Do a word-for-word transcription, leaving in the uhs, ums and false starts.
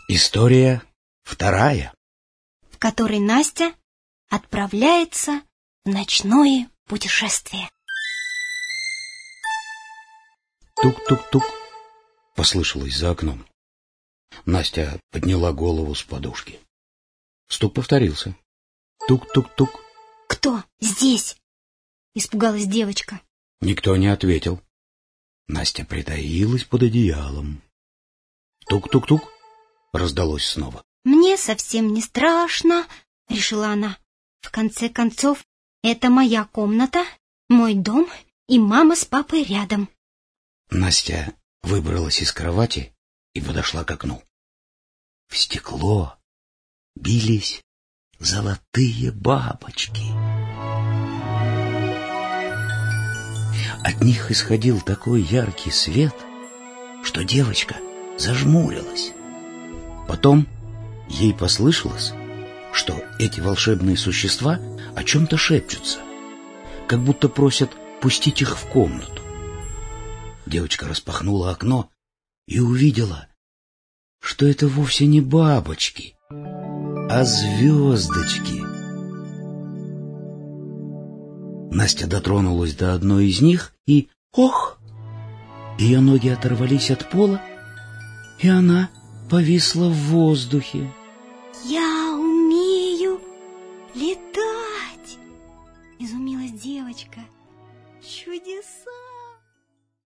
История вторая, в которой Настя отправляется в ночное путешествие. Тук-тук-тук послышалось за окном. Настя подняла голову с подушки. Стук повторился. Тук-тук-тук. Кто здесь? Испугалась девочка. Никто не ответил. Настя притаилась под одеялом. Тук-тук-тук раздалось снова. Мне совсем не страшно, решила она. В конце концов, это моя комната, мой дом, и мама с папой рядом. Настя выбралась из кровати и подошла к окну. В стекло бились золотые бабочки. От них исходил такой яркий свет, что девочка зажмурилась. Потом ей послышалось, что эти волшебные существа о чем-то шепчутся, как будто просят пустить их в комнату. Девочка распахнула окно и увидела, что это вовсе не бабочки, а звездочки. Настя дотронулась до одной из них и... Ох! Ее ноги оторвались от пола, и она повисла в воздухе. Я умею летать, изумилась девочка. Чудеса!